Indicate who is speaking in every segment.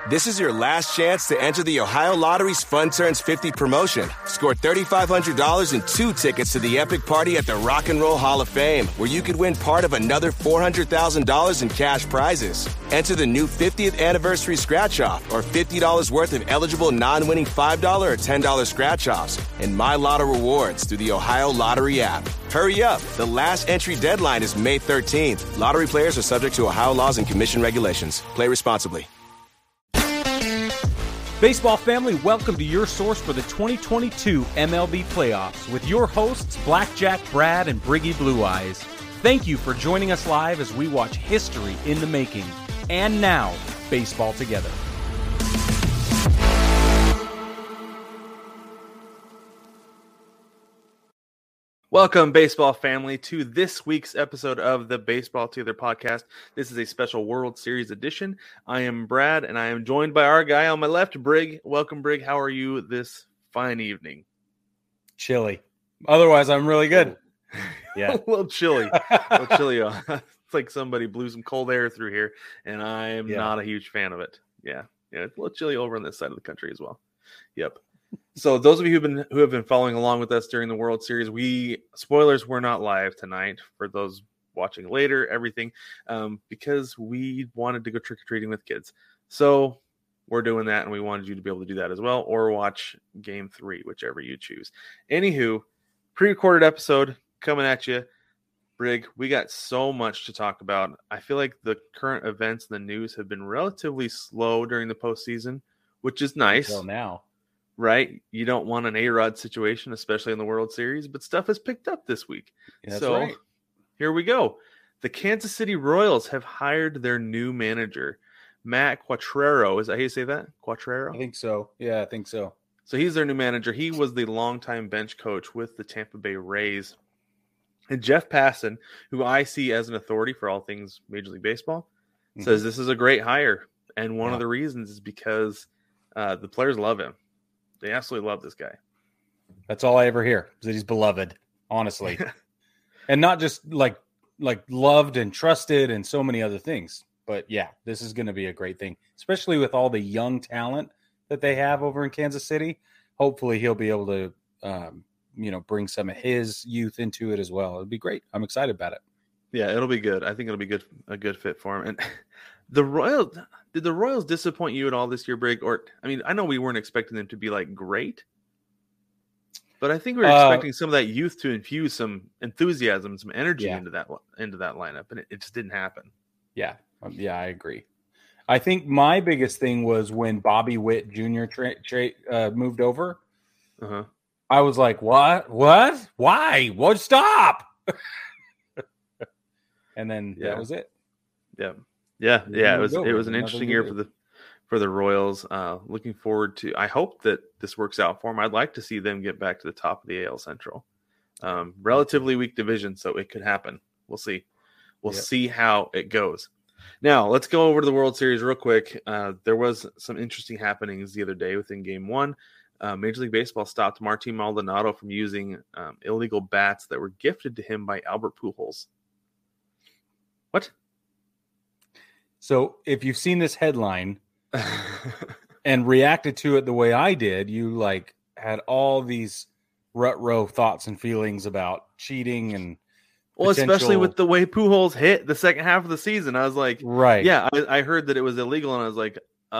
Speaker 1: This is your last chance to enter the Ohio Lottery's Fun Turns 50 promotion. Score $3,500 and 2 tickets to the epic party at the Rock and Roll Hall of Fame, where you could win part of another $400,000 in cash prizes. Enter the new 50th anniversary scratch-off or $50 worth of eligible non-winning $5 or $10 scratch-offs and My Lotto rewards through the Ohio Lottery app. Hurry up. The last entry deadline is May 13th. Lottery players are subject to Ohio laws and commission regulations. Play responsibly.
Speaker 2: Baseball family, welcome to your source for the 2022 MLB playoffs with your hosts, Blackjack Brad and Briggy Blue Eyes. Thank you for joining us live as we watch history in the making. And now, baseball together. Welcome, baseball family, to this week's episode of the Baseball Together podcast. This is a special World Series edition. I am Brad, and I am joined by our guy on my left, Brig. Welcome, Brig. How are you this fine evening?
Speaker 3: Chilly. Otherwise, I'm really good.
Speaker 2: Oh. Yeah. a little chilly. It's like somebody blew some cold air through here, and I'm not a huge fan of it. Yeah, it's a little chilly over on this side of the country as well. Yep. So those of you who have been following along with us during the World Series, spoilers, we're not live tonight for those watching later, everything, because we wanted to go trick-or-treating with kids. So we're doing that, and we wanted you to be able to do that as well, or watch Game 3, whichever you choose. Anywho, pre-recorded episode coming at you. Brig, we got so much to talk about. I feel like the current events in the news have been relatively slow during the postseason, which is nice.
Speaker 3: Until now.
Speaker 2: Right? You don't want an A-Rod situation, especially in the World Series, but stuff has picked up this week.
Speaker 3: That's
Speaker 2: so
Speaker 3: right.
Speaker 2: Here we go. The Kansas City Royals have hired their new manager, Matt Quatraro. Is that how you say that? Quatraro?
Speaker 3: I think so. Yeah, I think so.
Speaker 2: So he's their new manager. He was the longtime bench coach with the Tampa Bay Rays. And Jeff Passan, who I see as an authority for all things Major League Baseball, says this is a great hire. And one of the reasons is because the players love him. They absolutely love this guy.
Speaker 3: That's all I ever hear, is that he's beloved, honestly. And not just like loved and trusted and so many other things. But yeah, this is going to be a great thing, especially with all the young talent that they have over in Kansas City. Hopefully he'll be able to, bring some of his youth into it as well. It'll be great. I'm excited about it.
Speaker 2: Yeah, it'll be good. I think it'll be a good fit for him. And did the Royals disappoint you at all this year, Brig? Or, I mean, I know we weren't expecting them to be like great, but I think we were expecting some of that youth to infuse some enthusiasm, some energy into that lineup, and it just didn't happen.
Speaker 3: Yeah, I agree. I think my biggest thing was when Bobby Witt Jr. moved over.
Speaker 2: Uh-huh.
Speaker 3: I was like, what? Why? What? Stop! And then that was it.
Speaker 2: Yeah. It was an interesting year for the Royals. Looking forward to. I hope that this works out for them. I'd like to see them get back to the top of the AL Central. Relatively weak division, so it could happen. We'll see. We'll see how it goes. Now let's go over to the World Series real quick. There was some interesting happenings the other day within Game 1. Major League Baseball stopped Martin Maldonado from using illegal bats that were gifted to him by Albert Pujols. What?
Speaker 3: So if you've seen this headline and reacted to it the way I did, you had all these rut-row thoughts and feelings about cheating and
Speaker 2: especially with the way Pujols hit the second half of the season. I was like,
Speaker 3: right.
Speaker 2: Yeah, I heard that it was illegal, and I was like,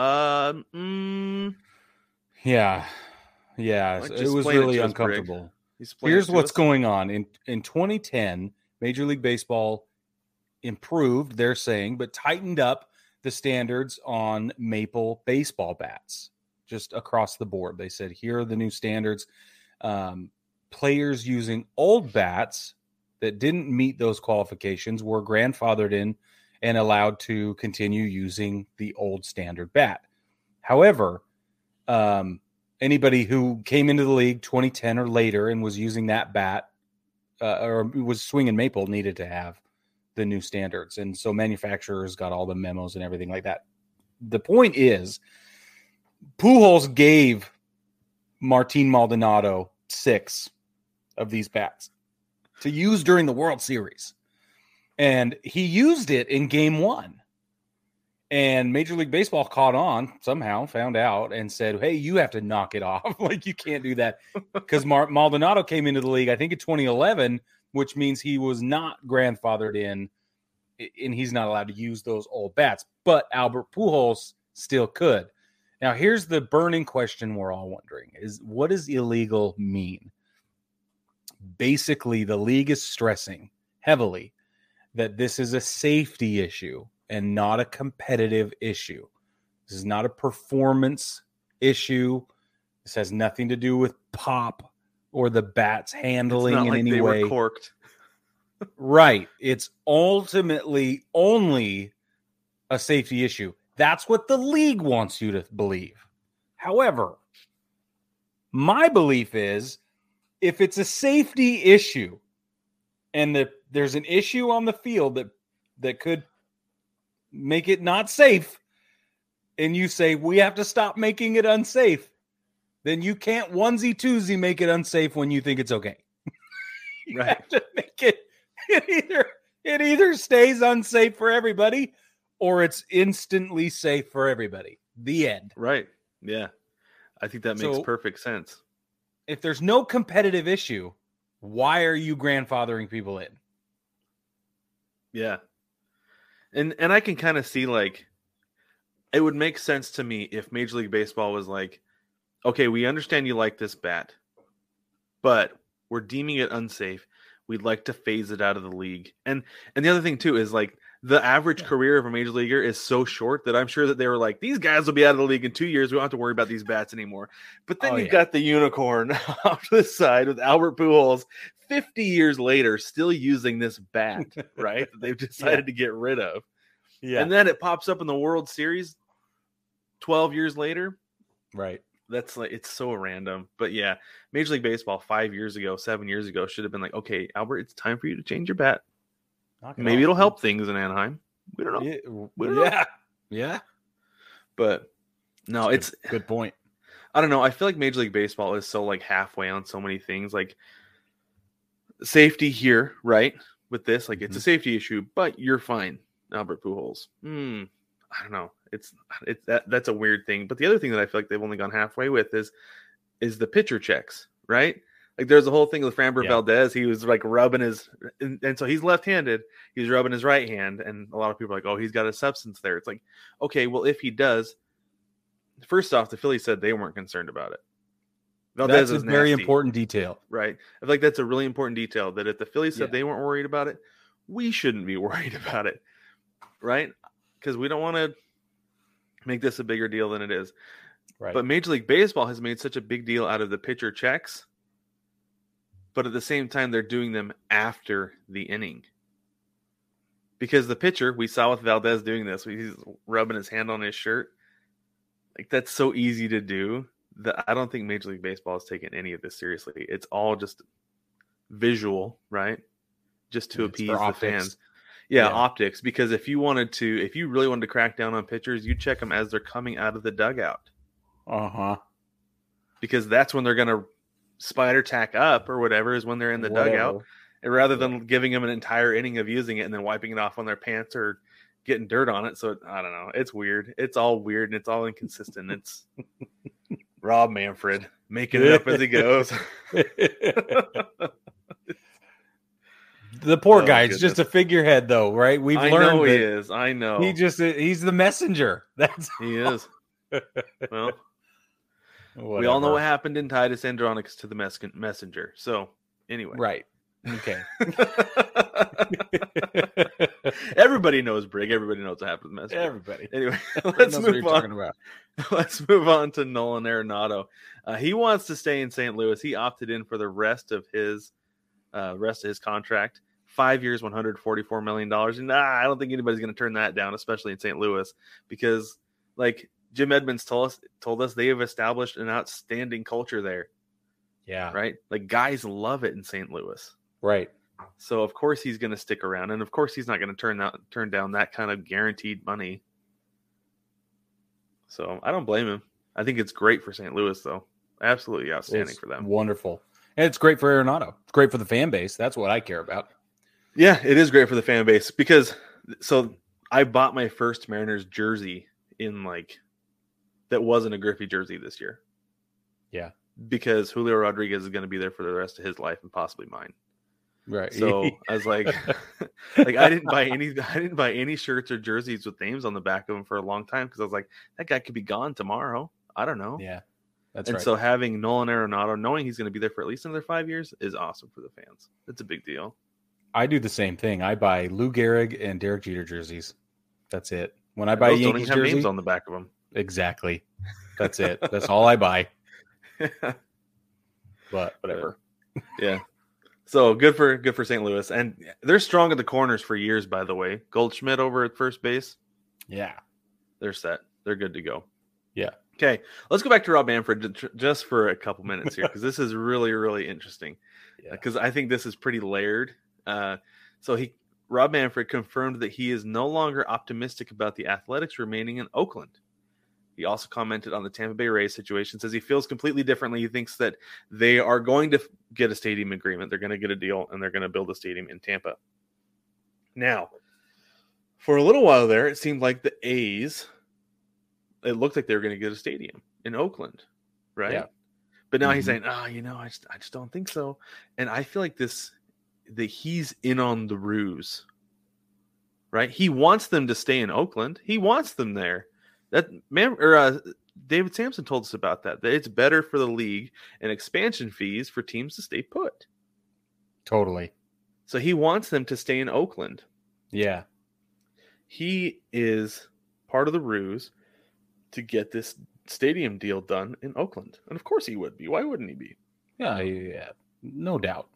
Speaker 3: Yeah. It was really uncomfortable. Here's what's going on. In 2010, Major League Baseball improved, they're saying, but tightened up the standards on maple baseball bats just across the board. They said, here are the new standards. Players using old bats that didn't meet those qualifications were grandfathered in and allowed to continue using the old standard bat. However, anybody who came into the league 2010 or later and was using that bat or was swinging maple needed to have the new standards. And so manufacturers got all the memos and everything like that. The point is, Pujols gave Martin Maldonado 6 of these bats to use during the World Series. And he used it in Game 1. And Major League Baseball caught on somehow, found out, and said, hey, you have to knock it off. Like, you can't do that. Because Maldonado came into the league, I think, in 2011, which means he was not grandfathered in, and he's not allowed to use those old bats. But Albert Pujols still could. Now, here's the burning question we're all wondering, is what does illegal mean? Basically, the league is stressing heavily that this is a safety issue and not a competitive issue. This is not a performance issue. This has nothing to do with pop or the bat's handling in any way.
Speaker 2: Were corked.
Speaker 3: Right. It's ultimately only a safety issue. That's what the league wants you to believe. However, my belief is if it's a safety issue and there's an issue on the field that could make it not safe, and you say we have to stop making it unsafe, then you can't onesie-twosie make it unsafe when you think it's okay. You
Speaker 2: right.
Speaker 3: have to make it either stays unsafe for everybody or it's instantly safe for everybody. The end.
Speaker 2: Right. Yeah. I think that makes perfect sense.
Speaker 3: If there's no competitive issue, why are you grandfathering people in?
Speaker 2: Yeah. And I can kind of see, like, it would make sense to me if Major League Baseball was like, okay, we understand you like this bat, but we're deeming it unsafe. We'd like to phase it out of the league. And the other thing, too, is, like, the average career of a major leaguer is so short that I'm sure that they were like, these guys will be out of the league in 2 years. We don't have to worry about these bats anymore. But then you've got the unicorn off to the side with Albert Pujols 50 years later still using this bat, right? That they've decided to get rid of. Yeah. And then it pops up in the World Series 12 years later.
Speaker 3: Right.
Speaker 2: That's like, it's so random. But yeah, Major League Baseball 7 years ago should have been like, okay, Albert, it's time for you to change your bat. Maybe it'll help things in Anaheim. We don't know.
Speaker 3: Yeah.
Speaker 2: But no, it's
Speaker 3: good point.
Speaker 2: I don't know. I feel like Major League Baseball is so, like, halfway on so many things. Like, safety here, right? With this, like, it's a safety issue, but you're fine, Albert Pujols. I don't know. That's a weird thing. But the other thing that I feel like they've only gone halfway with is the pitcher checks, right? Like, there's a whole thing with Framber Valdez. He was, like, rubbing his and so he's left-handed. He's rubbing his right hand, and a lot of people are like, oh, he's got a substance there. It's like, okay, well, if he does, first off, the Phillies said they weren't concerned about it.
Speaker 3: Valdez that's a very important detail.
Speaker 2: Right. I feel like that's a really important detail, that if the Phillies said they weren't worried about it, we shouldn't be worried about it, right? Because we don't want to make this a bigger deal than it is.
Speaker 3: Right.
Speaker 2: But Major League Baseball has made such a big deal out of the pitcher checks, but at the same time, they're doing them after the inning. Because the pitcher, we saw with Valdez doing this, he's rubbing his hand on his shirt. Like, that's so easy to do that I don't think Major League Baseball is taking any of this seriously. It's all just visual, right? Just to appease the fans. Yeah, optics. Because if you really wanted to crack down on pitchers, you check them as they're coming out of the dugout. Because that's when they're going to spider tack up or whatever, is when they're in the dugout. And rather than giving them an entire inning of using it and then wiping it off on their pants or getting dirt on it. So I don't know. It's weird. It's all weird and it's all inconsistent. It's Rob Manfred making it up as he goes.
Speaker 3: The poor guy is just a figurehead, though, right? We've learned.
Speaker 2: I know he is. I know.
Speaker 3: He's the messenger.
Speaker 2: He is. Well, we all know what happened in Titus Andronicus to the messenger. So anyway,
Speaker 3: right. Okay.
Speaker 2: Everybody knows Brig. Everybody knows what happened to the messenger.
Speaker 3: Everybody.
Speaker 2: Anyway, let's move on. Let's move on to Nolan Arenado. He wants to stay in St. Louis. He opted in for the rest of his contract. 5 years, $144 million. And I don't think anybody's going to turn that down, especially in St. Louis, because, like, Jim Edmonds told us they have established an outstanding culture there.
Speaker 3: Yeah.
Speaker 2: Right? Like, guys love it in St. Louis.
Speaker 3: Right.
Speaker 2: So, of course, he's going to stick around. And, of course, he's not going to turn down that kind of guaranteed money. So, I don't blame him. I think it's great for St. Louis, though. Absolutely outstanding for them.
Speaker 3: Wonderful. And it's great for Arenado. It's great for the fan base. That's what I care about.
Speaker 2: Yeah, it is great for the fan base because I bought my first Mariners jersey in that wasn't a Griffey jersey this year.
Speaker 3: Yeah.
Speaker 2: Because Julio Rodriguez is going to be there for the rest of his life and possibly mine.
Speaker 3: Right.
Speaker 2: So I was like I didn't buy any shirts or jerseys with names on the back of them for a long time because I was like, that guy could be gone tomorrow. I don't know.
Speaker 3: Yeah. That's
Speaker 2: and
Speaker 3: right.
Speaker 2: so having Nolan Arenado, knowing he's going to be there for at least another 5 years, is awesome for the fans. It's a big deal.
Speaker 3: I do the same thing. I buy Lou Gehrig and Derek Jeter jerseys. That's it. When I buy a Yankees jersey,
Speaker 2: names on the back of them.
Speaker 3: Exactly. That's it. That's all I buy. But whatever.
Speaker 2: Yeah. So good for St. Louis, and they're strong at the corners for years. By the way, Goldschmidt over at first base.
Speaker 3: Yeah,
Speaker 2: they're set. They're good to go.
Speaker 3: Yeah.
Speaker 2: Okay, let's go back to Rob Manfred just for a couple minutes here because this is really, really interesting. Because I think this is pretty layered. Rob Manfred confirmed that he is no longer optimistic about the Athletics remaining in Oakland. He also commented on the Tampa Bay Rays situation, says he feels completely differently. He thinks that they are going to get a stadium agreement. They're going to get a deal, and they're going to build a stadium in Tampa. Now, for a little while there, it seemed like the A's, it looked like they were going to get a stadium in Oakland, right? Yeah. But now he's saying, I just don't think so. And I feel like that he's in on the ruse, right? He wants them to stay in Oakland. He wants them there. David Sampson told us about that it's better for the league and expansion fees for teams to stay put.
Speaker 3: Totally.
Speaker 2: So he wants them to stay in Oakland.
Speaker 3: Yeah.
Speaker 2: He is part of the ruse to get this stadium deal done in Oakland. And of course he would be. Why wouldn't he be?
Speaker 3: Yeah. No doubt.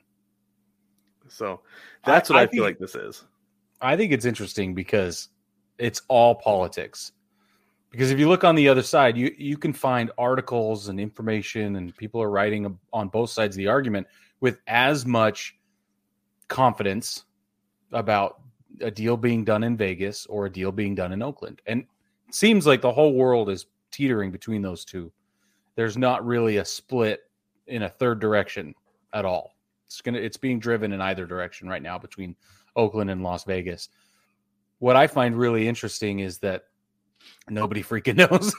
Speaker 2: So that's what I feel like this is.
Speaker 3: I think it's interesting because it's all politics. Because if you look on the other side, you can find articles and information, and people are writing on both sides of the argument with as much confidence about a deal being done in Vegas or a deal being done in Oakland. And it seems like the whole world is teetering between those two. There's not really a split in a third direction at all. It's being driven in either direction right now between Oakland and Las Vegas. What I find really interesting is that nobody freaking knows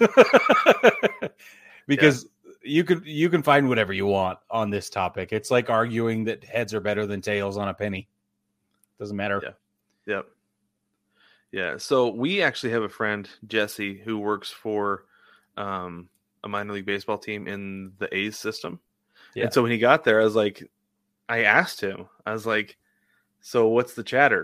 Speaker 3: because you can find whatever you want on this topic. It's like arguing that heads are better than tails on a penny. Doesn't matter.
Speaker 2: Yeah. Yep. Yeah. So we actually have a friend, Jesse, who works for a minor league baseball team in the A's system. Yeah. And so when he got there, I asked him, so what's the chatter?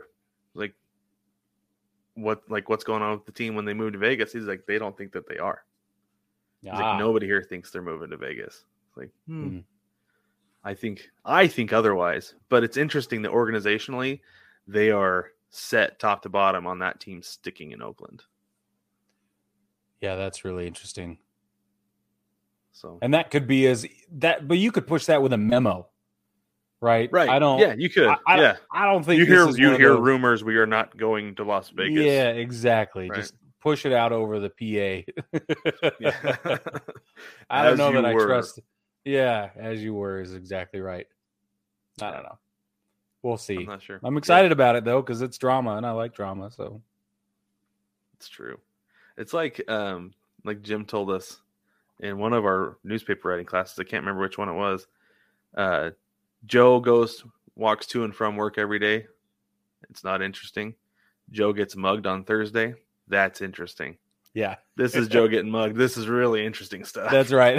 Speaker 2: What's going on with the team when they move to Vegas? He's like, they don't think that they are. He's like, nobody here thinks they're moving to Vegas. It's like, I think otherwise, but it's interesting that organizationally they are set top to bottom on that team sticking in Oakland.
Speaker 3: Yeah, that's really interesting.
Speaker 2: So,
Speaker 3: and that could be but you could push that with a memo. Right.
Speaker 2: Yeah, you could.
Speaker 3: I don't think
Speaker 2: you hear rumors we are not going to Las Vegas.
Speaker 3: Yeah, exactly. Right. Just push it out over the PA. I don't know that I trust. Yeah, as you were is exactly right. I don't know. We'll see.
Speaker 2: I'm not sure.
Speaker 3: I'm excited about it though because it's drama and I like drama. So
Speaker 2: it's true. It's like Jim told us in one of our newspaper writing classes. I can't remember which one it was. Joe walks to and from work every day. It's not interesting. Joe gets mugged on Thursday. That's interesting.
Speaker 3: Yeah.
Speaker 2: This is Joe getting mugged. This is really interesting stuff.
Speaker 3: That's right.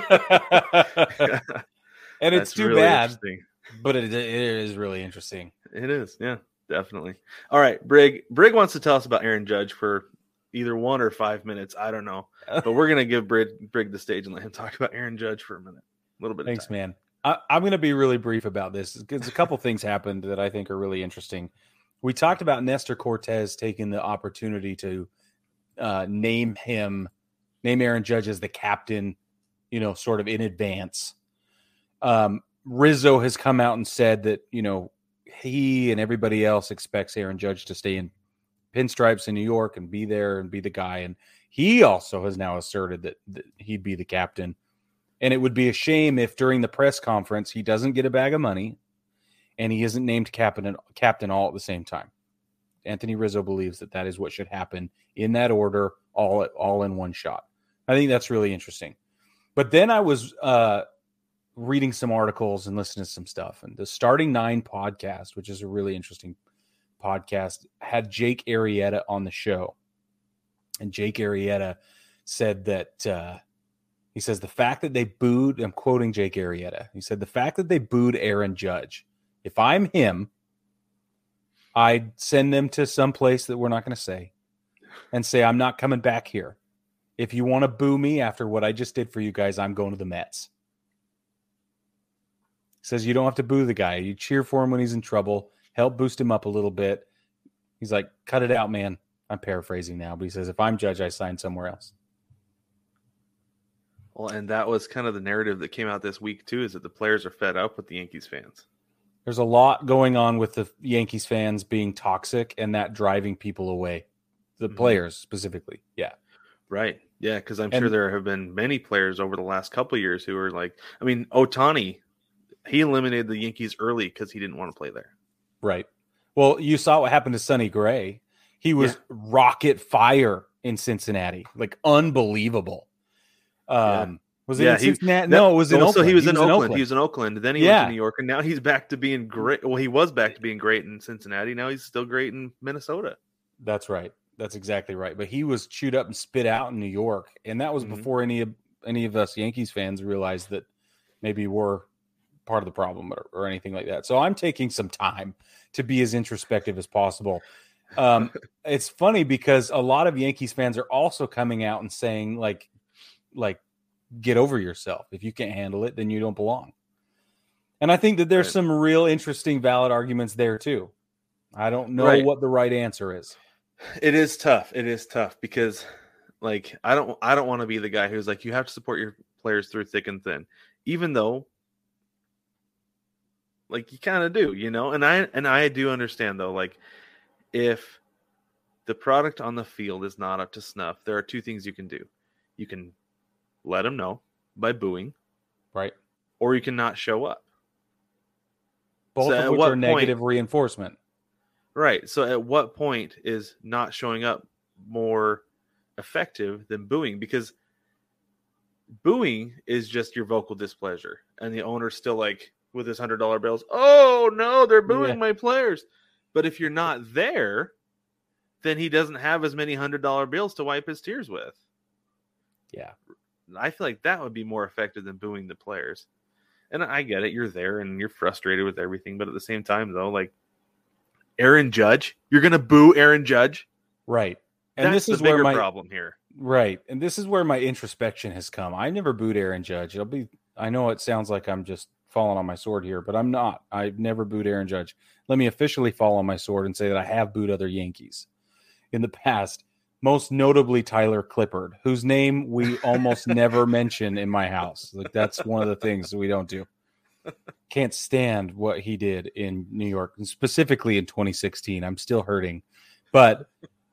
Speaker 3: And it's too really bad, but it is really interesting.
Speaker 2: It is. Yeah, definitely. All right. Brig wants to tell us about Aaron Judge for either 1 or 5 minutes. I don't know, but we're going to give Brig the stage and let him talk about Aaron Judge for a minute. A little bit.
Speaker 3: Thanks, man. I'm going to be really brief about this because a couple things happened that I think are really interesting. We talked about Nestor Cortez taking the opportunity to name Aaron Judge as the captain, sort of in advance. Rizzo has come out and said that, he and everybody else expects Aaron Judge to stay in pinstripes in New York and be there and be the guy. And he also has now asserted that he'd be the captain. And it would be a shame if during the press conference he doesn't get a bag of money and he isn't named captain all at the same time. Anthony Rizzo believes that is what should happen in that order, all in one shot. I think that's really interesting. But then I was reading some articles and listening to some stuff, and the Starting Nine podcast, which is a really interesting podcast, had Jake Arrieta on the show. And Jake Arrieta said that he says the fact that they booed, I'm quoting Jake Arrieta, he said the fact that they booed Aaron Judge, if I'm him, I'd send them to some place that we're not going to say and say, I'm not coming back here. If you want to boo me after what I just did for you guys, I'm going to the Mets. He says you don't have to boo the guy. You cheer for him when he's in trouble, help boost him up a little bit. He's like, cut it out, man. I'm paraphrasing now, but he says, if I'm Judge, I sign somewhere else.
Speaker 2: Well, and that was kind of the narrative that came out this week, too, is that the players are fed up with the Yankees fans.
Speaker 3: There's a lot going on with the Yankees fans being toxic and that driving people away. The players specifically. Yeah.
Speaker 2: Right. Yeah, because I'm sure there have been many players over the last couple of years who are like, I mean, Ohtani, he eliminated the Yankees early because he didn't want to play there.
Speaker 3: Right. Well, you saw what happened to Sonny Gray. He was rocket fire in Cincinnati, like unbelievable. Was it in Cincinnati? No, it was in Oakland.
Speaker 2: So he was in Oakland. He was in Oakland. Then he went to New York, and now he's back to being great. Well, he was back to being great in Cincinnati. Now he's still great in Minnesota.
Speaker 3: That's right. That's exactly right. But he was chewed up and spit out in New York, and that was before any of us Yankees fans realized that maybe we're part of the problem or anything like that. So I'm taking some time to be as introspective as possible. It's funny because a lot of Yankees fans are also coming out and saying like get over yourself. If you can't handle it, then you don't belong. And I think that there's some real interesting, valid arguments there too. I don't know what the right answer is.
Speaker 2: It is tough. It is tough because like, I don't want to be the guy who's like, you have to support your players through thick and thin, even though like you kind of do, you know? And I do understand though, like if the product on the field is not up to snuff, there are two things you can do. You can let them know by booing,
Speaker 3: right?
Speaker 2: Or you can not show up.
Speaker 3: Both of which are negative reinforcement.
Speaker 2: Right. So at what point is not showing up more effective than booing? Because booing is just your vocal displeasure. And the owner's still like with his $100 bills, oh no, they're booing my players. But if you're not there, then he doesn't have as many $100 bills to wipe his tears with.
Speaker 3: Yeah.
Speaker 2: I feel like that would be more effective than booing the players. And I get it. You're there and you're frustrated with everything. But at the same time, though, like Aaron Judge, you're going to boo Aaron Judge?
Speaker 3: Right. And
Speaker 2: that's this is the bigger problem here.
Speaker 3: Right. And this is where my introspection has come. I never booed Aaron Judge. I know it sounds like I'm just falling on my sword here, but I'm not. I've never booed Aaron Judge. Let me officially fall on my sword and say that I have booed other Yankees in the past. Most notably Tyler Clippard, whose name we almost never mention in my house. Like that's one of the things that we don't do. Can't stand what he did in New York, and specifically in 2016. I'm still hurting. But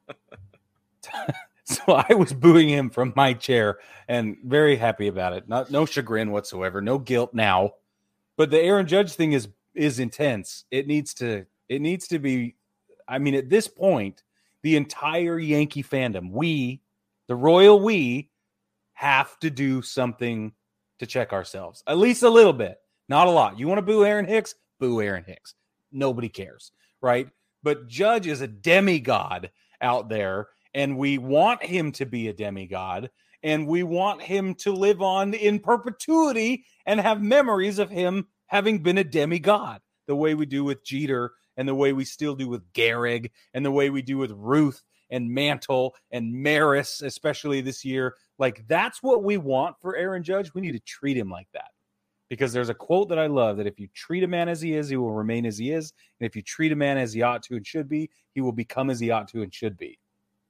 Speaker 3: so I was booing him from my chair and very happy about it. No chagrin whatsoever, no guilt now. But the Aaron Judge thing is intense. It needs to be, I mean, at this point, the entire Yankee fandom, the royal we, have to do something to check ourselves. At least a little bit. Not a lot. You want to boo Aaron Hicks? Boo Aaron Hicks. Nobody cares, right? But Judge is a demigod out there, and we want him to be a demigod, and we want him to live on in perpetuity and have memories of him having been a demigod, the way we do with Jeter and the way we still do with Gehrig and the way we do with Ruth and Mantle and Maris, especially this year. Like, that's what we want for Aaron Judge. We need to treat him like that. Because there's a quote that I love that if you treat a man as he is, he will remain as he is. And if you treat a man as he ought to and should be, he will become as he ought to and should be.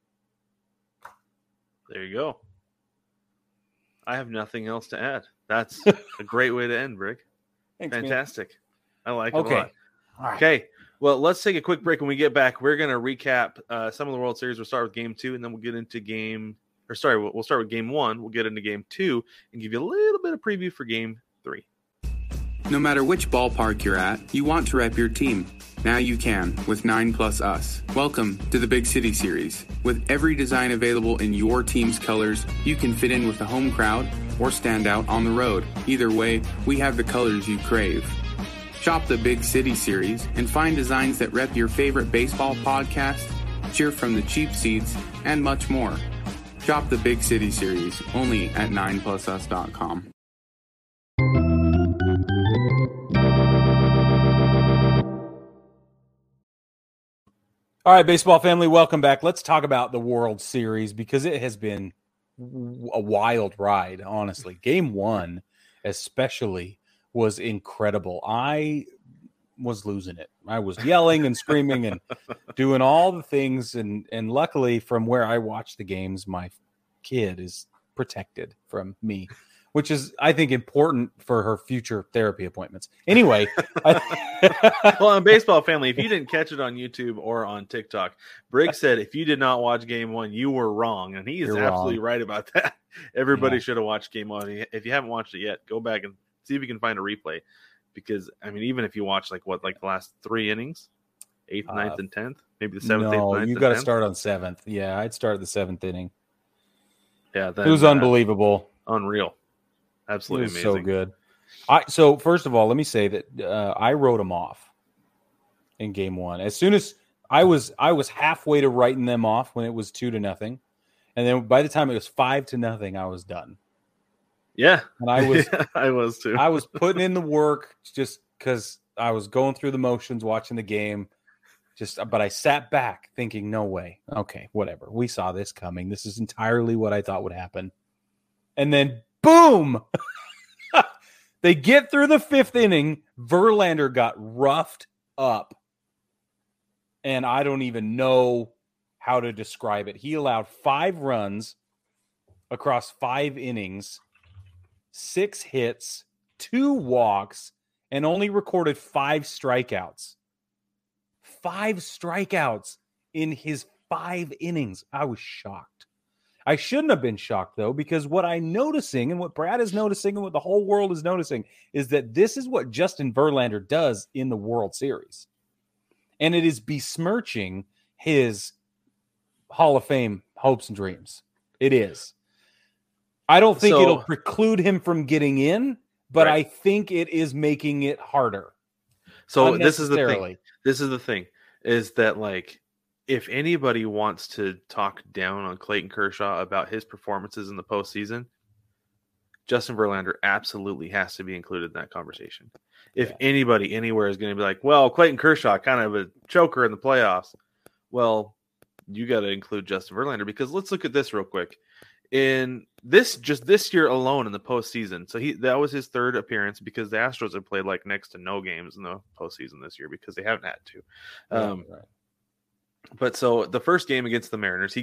Speaker 2: There you go. I have nothing else to add. That's a great way to end, Brick.
Speaker 3: Thanks,
Speaker 2: fantastic.
Speaker 3: Man.
Speaker 2: I like it a lot. Right. Okay. Well, let's take a quick break. When we get back, we're going to recap some of the World Series. We'll start with Game 2, and then we'll get into we'll start with Game 1. We'll get into Game 2 and give you a little bit of preview for Game 3.
Speaker 4: No matter which ballpark you're at, you want to rep your team. Now you can with 9+Us. Welcome to the Big City Series. With every design available in your team's colors, you can fit in with the home crowd or stand out on the road. Either way, we have the colors you crave. Shop the Big City Series and find designs that rep your favorite baseball podcast, cheer from the cheap seats, and much more. Shop the Big City Series only at 9plusus.com.
Speaker 3: All right, baseball family, welcome back. Let's talk about the World Series because it has been a wild ride, honestly. Game 1 especially was incredible. I was losing it. I was yelling and screaming and doing all the things. And luckily, from where I watch the games, my kid is protected from me, which is, I think, important for her future therapy appointments. Anyway.
Speaker 2: Well, on Baseball Family, if you didn't catch it on YouTube or on TikTok, Briggs said if you did not watch Game 1, you were wrong. And he is absolutely right about that. Everybody should have watched Game 1. If you haven't watched it yet, go back and see if you can find a replay. Because, I mean, even if you watch, like the last 3 innings, 8th, 9th, and 10th, maybe the 7th, 8th, 9th,
Speaker 3: you got to start on 7th. Yeah, I'd start at the 7th inning.
Speaker 2: Yeah,
Speaker 3: it was unbelievable.
Speaker 2: Unreal. Absolutely
Speaker 3: amazing.
Speaker 2: So
Speaker 3: good. So first of all, let me say that I wrote them off in Game 1. As soon as I was halfway to writing them off when it was 2-0, and then by the time it was 5-0, I was done.
Speaker 2: Yeah,
Speaker 3: and I was.
Speaker 2: I was too.
Speaker 3: I was putting in the work just because I was going through the motions, watching the game. But I sat back thinking, no way. Okay, whatever. We saw this coming. This is entirely what I thought would happen. And then, boom! They get through the 5th inning. Verlander got roughed up. And I don't even know how to describe it. He allowed 5 runs across 5 innings, 6 hits, 2 walks, and only recorded 5 strikeouts. 5 strikeouts in his 5 innings. I was shocked. I shouldn't have been shocked, though, because what I'm noticing and what Brad is noticing and what the whole world is noticing is that this is what Justin Verlander does in the World Series. And it is besmirching his Hall of Fame hopes and dreams. It is. I don't think it'll preclude him from getting in, but I think it is making it harder.
Speaker 2: So this is the thing. This is the thing, is that, like, if anybody wants to talk down on Clayton Kershaw about his performances in the postseason, Justin Verlander absolutely has to be included in that conversation. If anybody anywhere is going to be like, well, Clayton Kershaw kind of a choker in the playoffs, well, you got to include Justin Verlander, because let's look at this real quick. In this year alone in the postseason, so that was his 3rd appearance, because the Astros have played like next to no games in the postseason this year because they haven't had to. But so the first game against the Mariners,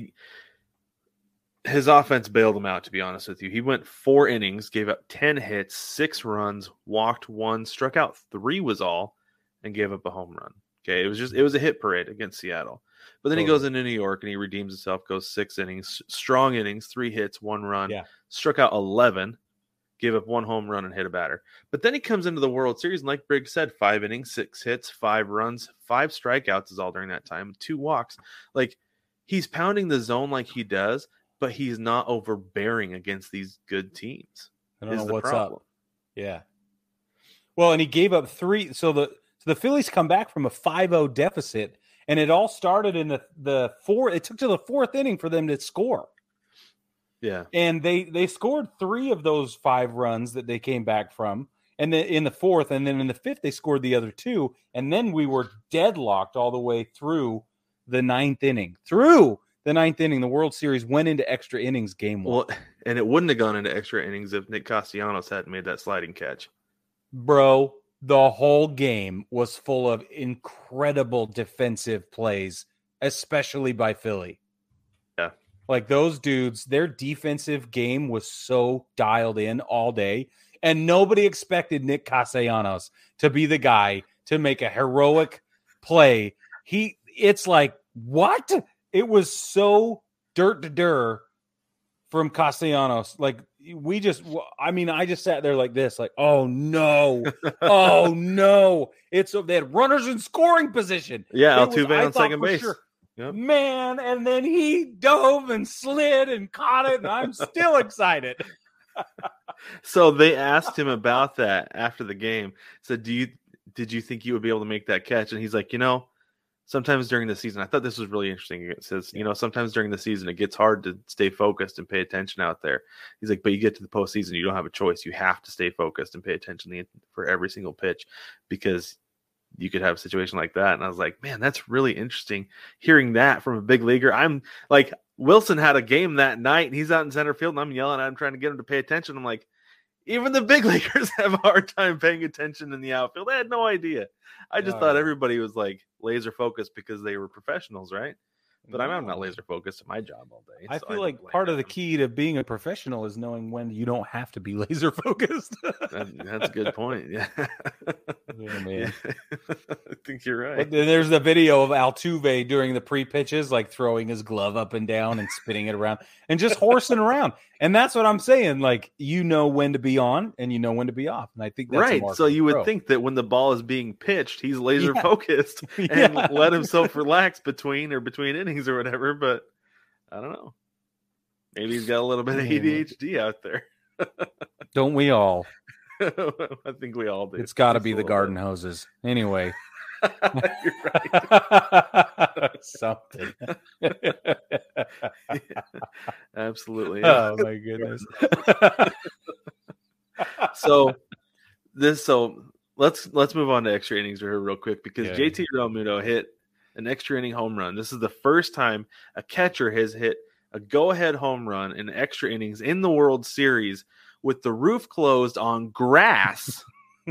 Speaker 2: his offense bailed him out, to be honest with you. He went 4 innings, gave up 10 hits, 6 runs, walked 1, struck out 3 was all, and gave up a home run. Okay, it was a hit parade against Seattle. But then he goes into New York and he redeems himself, goes 6 innings, strong innings, 3 hits, 1 run, struck out 11, gave up 1 home run and hit a batter. But then he comes into the World Series, and like Briggs said, 5 innings, 6 hits, 5 runs, 5 strikeouts is all during that time, 2 walks. Like, he's pounding the zone like he does, but he's not overbearing against these good teams.
Speaker 3: I don't know what's up. Yeah. Well, and he gave up 3. So the Phillies come back from a 5-0 deficit, and it all started in the 4th. It took to the 4th inning for them to score.
Speaker 2: Yeah.
Speaker 3: And they scored 3 of those 5 runs that they came back from. And then in the 4th, and then in the 5th, they scored the other 2. And then we were deadlocked all the way through the 9th inning. Through the 9th inning, the World Series went into extra innings Game 1.
Speaker 2: Well, and it wouldn't have gone into extra innings if Nick Castellanos hadn't made that sliding catch.
Speaker 3: Bro, the whole game was full of incredible defensive plays, especially by Philly.
Speaker 2: Yeah.
Speaker 3: Like, those dudes, their defensive game was so dialed in all day, and nobody expected Nick Castellanos to be the guy to make a heroic play. It's like, what? It was so dirt to dirt from Castellanos. Like I just sat there like this, like, oh no, oh no. They had runners in scoring position.
Speaker 2: Yeah, Altuve on second base.
Speaker 3: Sure, yep. Man, and then he dove and slid and caught it, and I'm still excited.
Speaker 2: So they asked him about that after the game. Said, did you think you would be able to make that catch? And he's like, sometimes during the season, I thought this was really interesting. It says, sometimes during the season, it gets hard to stay focused and pay attention out there. He's like, but you get to the postseason, you don't have a choice. You have to stay focused and pay attention for every single pitch, because you could have a situation like that. And I was like, man, that's really interesting hearing that from a big leaguer. I'm like, Wilson had a game that night and he's out in center field and I'm yelling at him, trying to get him to pay attention. I'm like, even the big leaguers have a hard time paying attention in the outfield. They had no idea. I just thought everybody was like laser focused because they were professionals, right? But I'm not laser focused at my job all day.
Speaker 3: I feel like part of the key to being a professional is knowing when you don't have to be laser focused.
Speaker 2: That's a good point. Yeah.
Speaker 3: Yeah, man.
Speaker 2: I think you're right.
Speaker 3: But then there's the video of Altuve during the pre-pitches, like throwing his glove up and down and spinning it around and just horsing around. And that's what I'm saying. Like, when to be on and when to be off. And I think that's
Speaker 2: right. So you would think that when the ball is being pitched, he's laser focused and let himself relax between innings or whatever. But I don't know. Maybe he's got a little bit of ADHD out there.
Speaker 3: Don't we all?
Speaker 2: I think we all do.
Speaker 3: It's got to be the garden hoses. Anyway.
Speaker 2: You're right.
Speaker 3: Something.
Speaker 2: Yeah, absolutely.
Speaker 3: Oh my goodness.
Speaker 2: So let's move on to extra innings here real quick, because JT Realmuto hit an extra inning home run. This is the first time a catcher has hit a go-ahead home run in extra innings in the World Series with the roof closed on grass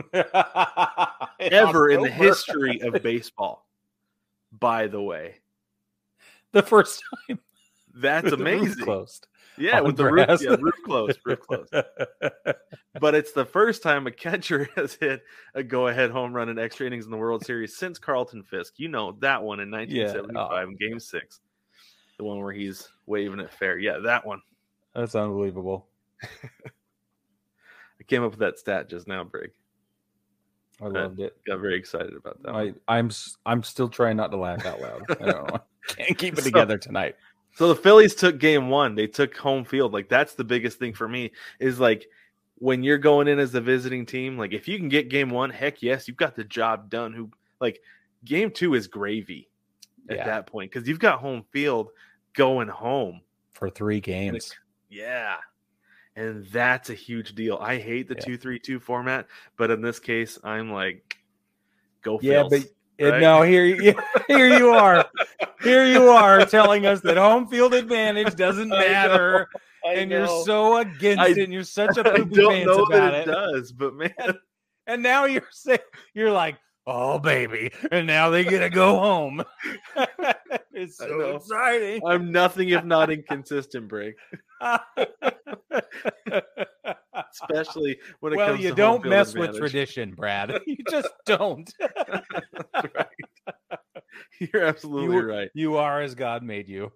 Speaker 2: ever in the history of baseball, by the way.
Speaker 3: The first time.
Speaker 2: That's amazing.
Speaker 3: Roof closed.
Speaker 2: Yeah, with the roof closed. But it's the first time a catcher has hit a go-ahead home run in extra innings in the World Series since Carlton Fisk. You know that one in 1975 in Game 6. The one where he's waving it fair. Yeah, that one.
Speaker 3: That's unbelievable.
Speaker 2: I came up with that stat just now, Brig.
Speaker 3: I loved it.
Speaker 2: Got very excited about that.
Speaker 3: I'm still trying not to laugh out loud. I don't know. Can't keep it together tonight.
Speaker 2: So the Phillies took game 1. They took home field. Like, that's the biggest thing for me is, like, when you're going in as the visiting team, like, if you can get game 1, heck yes, you've got the job done. Game 2 is gravy at that point, because you've got home field going home
Speaker 3: for 3 games.
Speaker 2: And that's a huge deal. I hate the 2-3-2 format, but in this case, I'm like, go Phils.
Speaker 3: Yeah, but right? No, here you are. Here you are telling us that home field advantage doesn't matter, and you're so against it, and you're such a poopy pants about it.
Speaker 2: It does, but man.
Speaker 3: And now you're like, oh, baby, and now they get to go home. It's so exciting.
Speaker 2: I'm nothing if not inconsistent, Break. Especially when it comes to
Speaker 3: Well, you don't mess with tradition, Brad. You just don't.
Speaker 2: That's right. You're absolutely right.
Speaker 3: You are as God made you.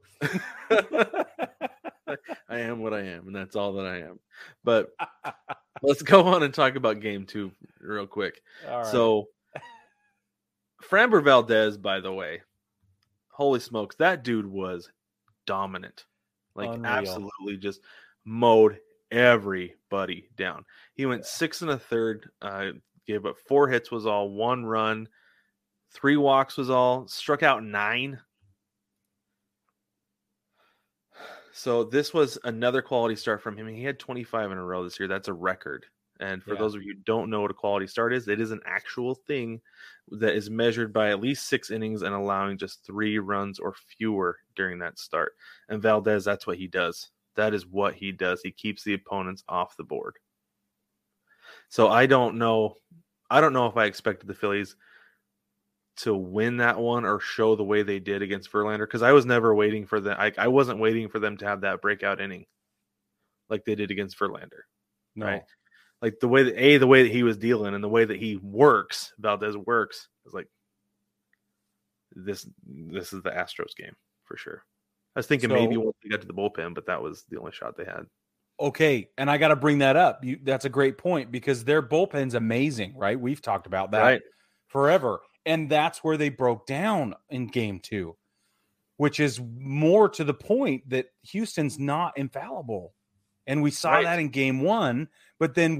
Speaker 2: I am what I am, and that's all that I am. But let's go on and talk about game 2 real quick.
Speaker 3: All right.
Speaker 2: So Framber Valdez, by the way, holy smokes, that dude was dominant. Like, unreal. Absolutely just mowed everybody down. He went 6 1/3, gave up 4 hits was all, 1 run, 3 walks was all, struck out 9. So this was another quality start from him. He had 25 in a row this year. That's a record. And for those of you who don't know what a quality start is, it is an actual thing that is measured by at least 6 innings and allowing just 3 runs or fewer during that start. And Valdez, that's what he does. That is what he does. He keeps the opponents off the board. So I don't know if I expected the Phillies to win that one or show the way they did against Verlander, because I was never waiting for them. I wasn't waiting for them to have that breakout inning like they did against Verlander.
Speaker 3: No.
Speaker 2: Right? Like the way that he was dealing and the way that he works, Valdez works, is like this is the Astros game for sure. I was thinking maybe once they got to the bullpen, but that was the only shot they had.
Speaker 3: Okay, and I got to bring that up. That's a great point because their bullpen's amazing, right? We've talked about that forever. And that's where they broke down in game 2, which is more to the point that Houston's not infallible. And we saw that in game 1, but then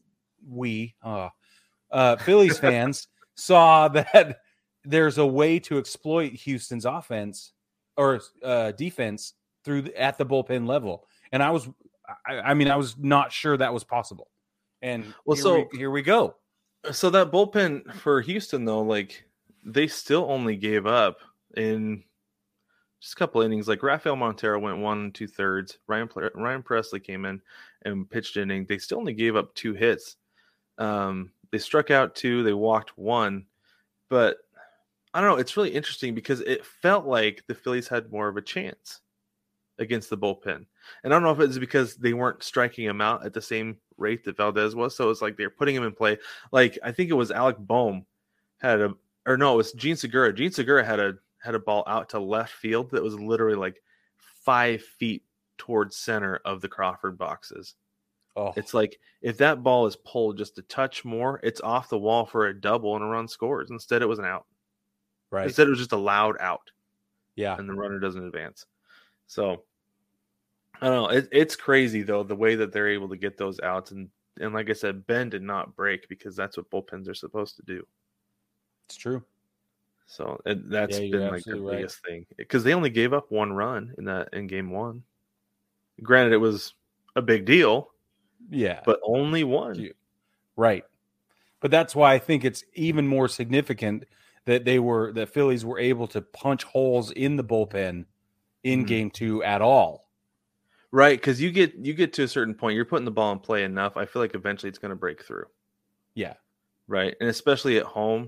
Speaker 3: Phillies fans saw that there's a way to exploit Houston's offense or defense at the bullpen level. And I was not sure that was possible. And here we go.
Speaker 2: So that bullpen for Houston, though, like they still only gave up in just a couple innings. Like Rafael Montero went 1 2/3. Ryan Presley came in and pitched an inning. They still only gave up 2 hits. They struck out 2. They walked 1. But I don't know. It's really interesting because it felt like the Phillies had more of a chance against the bullpen. And I don't know if it's because they weren't striking him out at the same rate that Valdez was. So it's like they're putting him in play. Like I think it was Alec Boehm it was Gene Segura. Gene Segura had a ball out to left field that was literally like 5 feet towards center of the Crawford boxes. Oh. It's like if that ball is pulled just a touch more, it's off the wall for a double and a run scores. Instead, it was an out.
Speaker 3: Right.
Speaker 2: Instead, it was just a loud out.
Speaker 3: Yeah.
Speaker 2: And the runner doesn't advance. So I don't know. It's crazy though the way that they're able to get those outs, and like I said, Ben did not break because that's what bullpens are supposed to do.
Speaker 3: It's true.
Speaker 2: So that's been like the biggest thing because they only gave up 1 run in game 1. Granted, it was a big deal.
Speaker 3: Yeah,
Speaker 2: but only 1.
Speaker 3: Right. But that's why I think it's even more significant that the Phillies were able to punch holes in the bullpen in game 2 at all.
Speaker 2: Right, because you get to a certain point, you're putting the ball in play enough. I feel like eventually it's going to break through.
Speaker 3: Yeah.
Speaker 2: Right, and especially at home,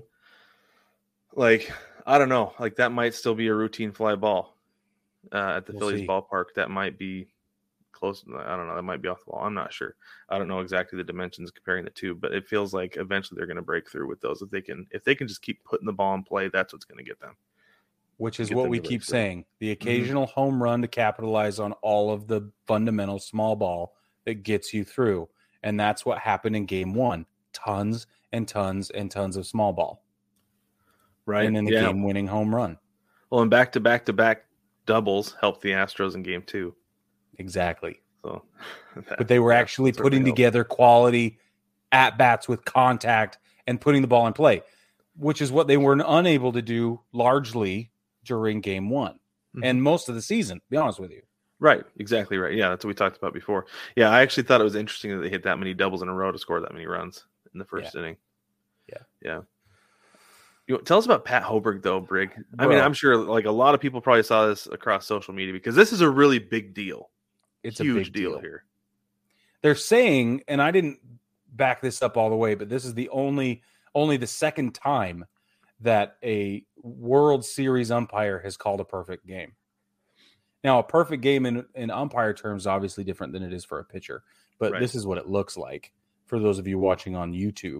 Speaker 2: like I don't know, like that might still be a routine fly ball at the Phillies ballpark. That might be close. I don't know. That might be off the wall. I'm not sure. I don't know exactly the dimensions comparing the two, but it feels like eventually they're going to break through with those. If they can just keep putting the ball in play, that's what's going to get them.
Speaker 3: Which is what we keep saying. The occasional home run to capitalize on all of the fundamental small ball that gets you through. And that's what happened in game 1. Tons and tons and tons of small ball. Right. And then the game-winning home run.
Speaker 2: Well, and back-to-back doubles helped the Astros in game 2.
Speaker 3: Exactly.
Speaker 2: So,
Speaker 3: but they were actually putting together quality at-bats with contact and putting the ball in play, which is what they were unable to do largely during game 1 and most of the season, to be honest with you.
Speaker 2: Right. Exactly right. Yeah, that's what we talked about before. Yeah, I actually thought it was interesting that they hit that many doubles in a row to score that many runs in the first inning. Yeah. Tell us about Pat Hoberg, though, Brig. I mean, I'm sure like a lot of people probably saw this across social media because this is a really big deal.
Speaker 3: It's
Speaker 2: huge
Speaker 3: a big deal
Speaker 2: here.
Speaker 3: They're saying, and I didn't back this up all the way, but this is the only the second time that a World Series umpire has called a perfect game. Now, a perfect game in umpire terms is obviously different than it is for a pitcher, but this is what it looks like for those of you watching on YouTube.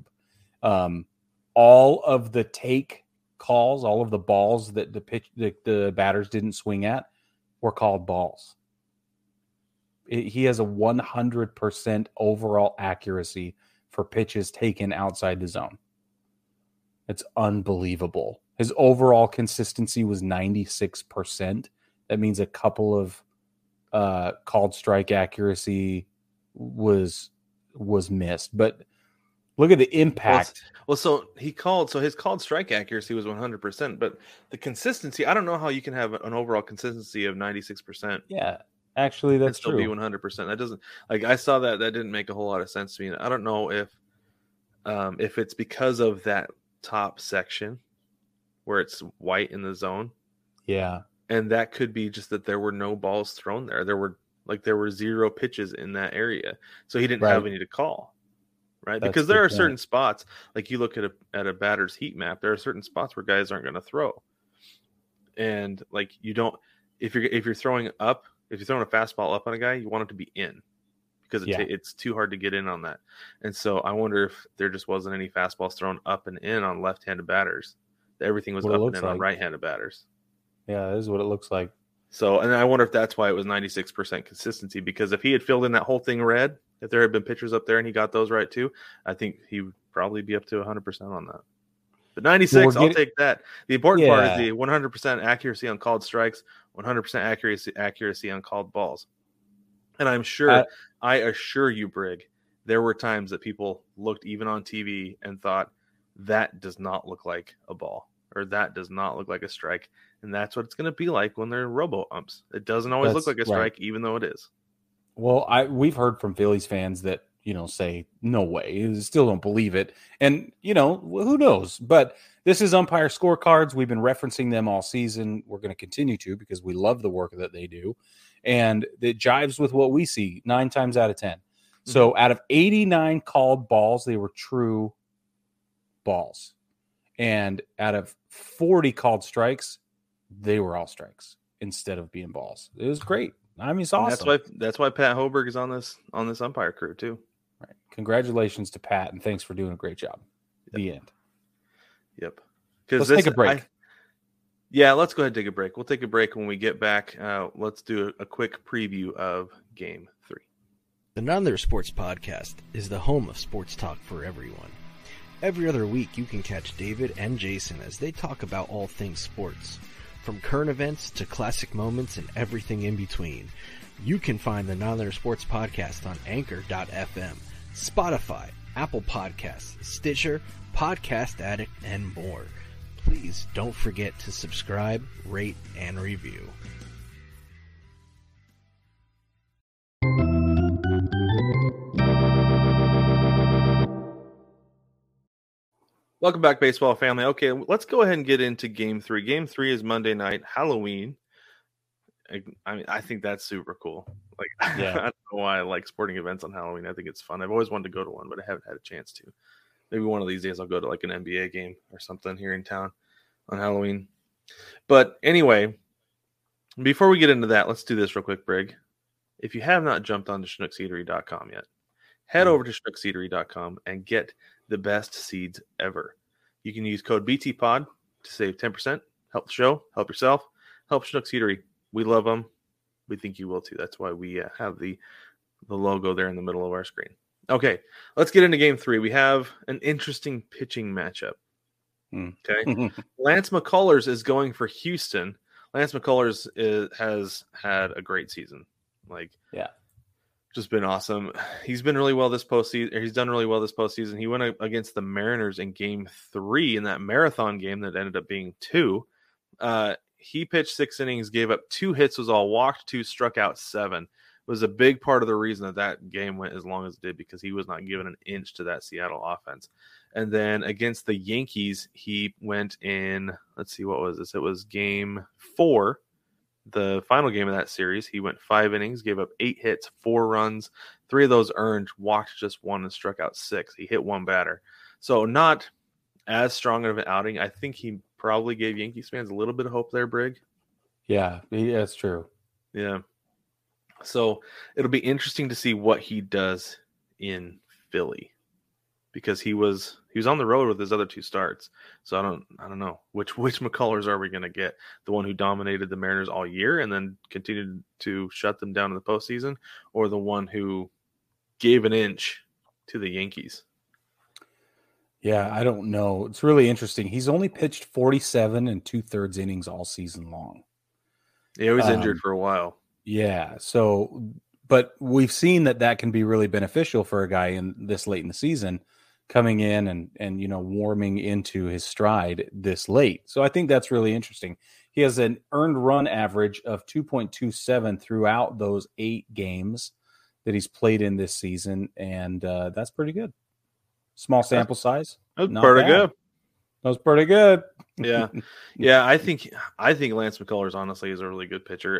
Speaker 3: All of the take calls, all of the balls that the batters didn't swing at were called balls. He has a 100% overall accuracy for pitches taken outside the zone. It's unbelievable. His overall consistency was 96%. That means a couple of called strike accuracy was missed. But look at the impact.
Speaker 2: So his called strike accuracy was 100%, but the consistency, I don't know how you can have an overall consistency of 96%.
Speaker 3: Yeah, actually that's
Speaker 2: true. Still be 100%. That doesn't, like, I saw that didn't make a whole lot of sense to me. I don't know if it's because of that top section where it's white in the zone.
Speaker 3: Yeah.
Speaker 2: And that could be just that there were no balls thrown there. There were 0 pitches in that area. So he didn't have any to call. Right. That's because there are certain spots, like you look at a batter's heat map, there are certain spots where guys aren't going to throw. And like you don't, if you're throwing a fastball up on a guy, you want it to be in because it's too hard to get in on that. And so I wonder if there just wasn't any fastballs thrown up and in on left-handed batters. Everything was up and in on right-handed batters.
Speaker 3: Yeah, that is what it looks like.
Speaker 2: So, and I wonder if that's why it was 96% consistency, because if he had filled in that whole thing red, if there had been pitchers up there and he got those right too, I think he would probably be up to 100% on that. But 96, I'll take that. The important part is the 100% accuracy on called strikes, 100% accuracy on called balls. And I'm sure, I assure you, Brig, there were times that people looked even on TV and thought, that does not look like a ball, or that does not look like a strike. And that's what it's going to be like when they're robo-umps. It doesn't always look like a strike, even though it is.
Speaker 3: Well, we've heard from Phillies fans that, say, no way, still don't believe it. And, who knows? But this is umpire scorecards. We've been referencing them all season. We're going to continue to, because we love the work that they do. And it jives with what we see 9 times out of 10. Mm-hmm. So out of 89 called balls, they were true balls. And out of 40 called strikes, they were all strikes instead of being balls. It was great. I mean, it's awesome.
Speaker 2: That's why Pat Hoberg is on this umpire crew too.
Speaker 3: Right. Congratulations to Pat, and thanks for doing a great job. Yep. The end.
Speaker 2: Yep.
Speaker 3: Let's take a break.
Speaker 2: Let's go ahead and take a break. We'll take a break. When we get back, let's do a quick preview of Game 3.
Speaker 5: The Not Another Sports Podcast is the home of sports talk for everyone. Every other week, you can catch David and Jason as they talk about all things sports. From current events to classic moments and everything in between. You can find the Not Another Sports Podcast on Anchor.fm, Spotify, Apple Podcasts, Stitcher, Podcast Addict, and more. Please don't forget to subscribe, rate, and review.
Speaker 2: Welcome back, baseball family. Okay, let's go ahead and get into Game 3. Game 3 is Monday night, Halloween. I think that's super cool. I don't know why I like sporting events on Halloween. I think it's fun. I've always wanted to go to one, but I haven't had a chance to. Maybe one of these days I'll go to an NBA game or something here in town on Halloween. But anyway, before we get into that, let's do this real quick, Brig. If you have not jumped onto SchnookSeedery.com yet, head over to SchnookSeedery.com and get the best seeds ever. You can use code BTPOD to save 10%. Help the show, help yourself, help Schnook Seedery. We love them. We think you will too. That's why we have the logo there in the middle of our screen. Okay, let's get into Game 3. We have an interesting pitching matchup. Okay, Lance McCullers is going for Houston. Lance McCullers has had a great season. Just been awesome. He's been really well this postseason. He's done really well this postseason. He went against the Mariners in Game 3 in that marathon game that ended up being 2. He pitched 6 innings, gave up 2 hits, was all walked 2, struck out 7. It was a big part of the reason that game went as long as it did, because he was not given an inch to that Seattle offense. And then against the Yankees, he went in, let's see, what was this? It was Game 4. The final game of that series, he went 5 innings, gave up 8 hits, 4 runs, 3 of those earned, walked just 1, and struck out 6. He hit 1 batter. So not as strong of an outing. I think he probably gave Yankees fans a little bit of hope there, Brig.
Speaker 3: Yeah, that's true.
Speaker 2: Yeah. So it'll be interesting to see what he does in Philly, because he was on the road with his other 2 starts. So I don't know which McCullers are we going to get? The one who dominated the Mariners all year and then continued to shut them down in the postseason, or the one who gave an inch to the Yankees?
Speaker 3: Yeah, I don't know. It's really interesting. He's only pitched 47 2/3 innings all season long.
Speaker 2: Yeah, he was injured for a while.
Speaker 3: Yeah. So, but we've seen that can be really beneficial for a guy in this late in the season, coming in and warming into his stride this late. So I think that's really interesting. He has an earned run average of 2.27 throughout those 8 games that he's played in this season, and that's pretty good. Small sample size.
Speaker 2: That's pretty good.
Speaker 3: That was pretty good.
Speaker 2: Yeah. Yeah, I think Lance McCullers honestly is a really good pitcher.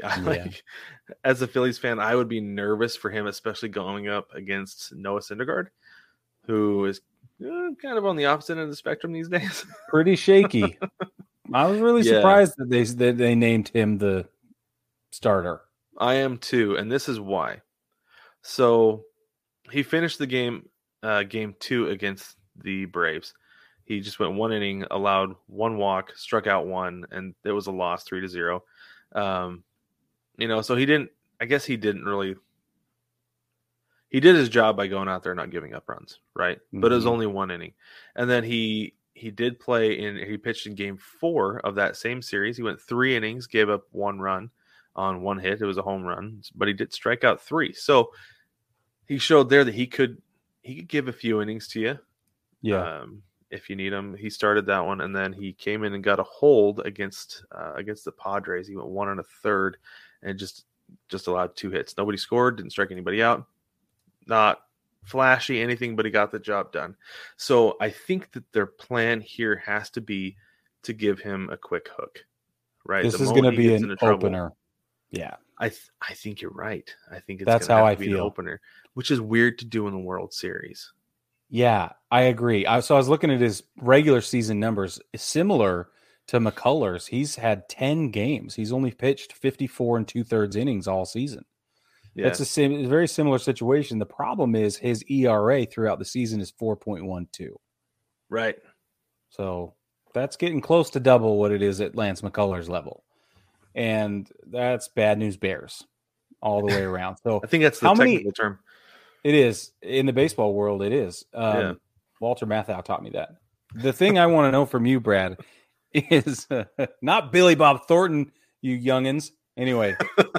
Speaker 2: As a Phillies fan, I would be nervous for him, especially going up against Noah Syndergaard, who is kind of on the opposite end of the spectrum these days.
Speaker 3: Pretty shaky. I was really surprised that they named him the starter.
Speaker 2: I am too, and this is why. So he finished the game 2 against the Braves. He just went 1 inning, allowed 1 walk, struck out 1, and it was a loss 3-0. So he didn't. I guess he didn't really. He did his job by going out there and not giving up runs, right? Mm-hmm. But it was only 1 inning, and then he did play he pitched in game 4 of that same series. He went 3 innings, gave up 1 run on 1 hit. It was a home run, but he did strike out 3. So he showed there that he could give a few innings to you.
Speaker 3: Yeah.
Speaker 2: If you need him. He started that one, and then he came in and got a hold against the Padres. He went 1 1/3 and just allowed 2 hits. Nobody scored, didn't strike anybody out. Not flashy, anything, but he got the job done. So I think that their plan here has to be to give him a quick hook, right?
Speaker 3: This is going to be an opener. Yeah.
Speaker 2: I think you're right. I think
Speaker 3: that's how I feel.
Speaker 2: An opener, which is weird to do in the World Series.
Speaker 3: Yeah, I agree. So I was looking at his regular season numbers, similar to McCullers. He's had 10 games. He's only pitched 54 2/3 innings all season. Yeah. It's a very similar situation. The problem is his ERA throughout the season is 4.12.
Speaker 2: Right.
Speaker 3: So that's getting close to double what it is at Lance McCullers level. And that's bad news bears all the way around. So
Speaker 2: I think that's the technical term.
Speaker 3: It is. In the baseball world, it is. Walter Matthau taught me that. The thing I want to know from you, Brad, is not Billy Bob Thornton, you youngins. Anyway,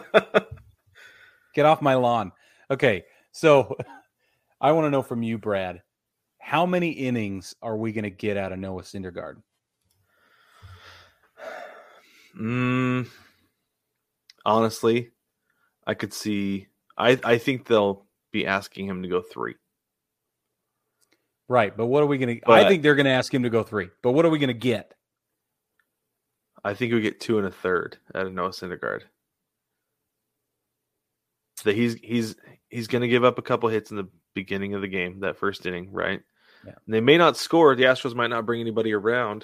Speaker 3: get off my lawn. Okay, so I want to know from you, Brad, how many innings are we going to get out of Noah Syndergaard?
Speaker 2: Honestly, I could see. I think they'll be asking him to go 3.
Speaker 3: Right, but what are we going to? I think they're going to ask him to go 3. But what are we going to get?
Speaker 2: I think we get 2 1/3 out of Noah Syndergaard. So he's going to give up a couple hits in the beginning of the game, that first inning, right?
Speaker 3: Yeah.
Speaker 2: And they may not score. The Astros might not bring anybody around.